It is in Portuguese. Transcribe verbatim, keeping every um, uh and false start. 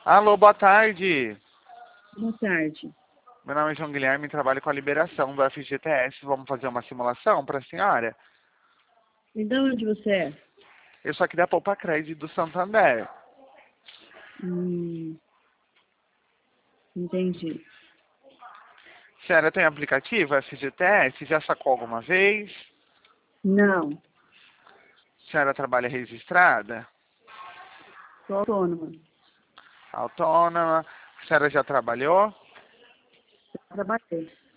Alô, boa tarde. Boa tarde. Meu nome é João Guilherme e trabalho com a liberação do F G T S. Vamos fazer uma simulação para a senhora? E de onde você é? Eu sou aqui da Poupa Crédito do Santander. Hum, entendi. A senhora tem aplicativo F G T S? Já sacou alguma vez? Não, A senhora trabalha registrada? sou autônoma. Autônoma? A senhora já trabalhou? Trabalhei.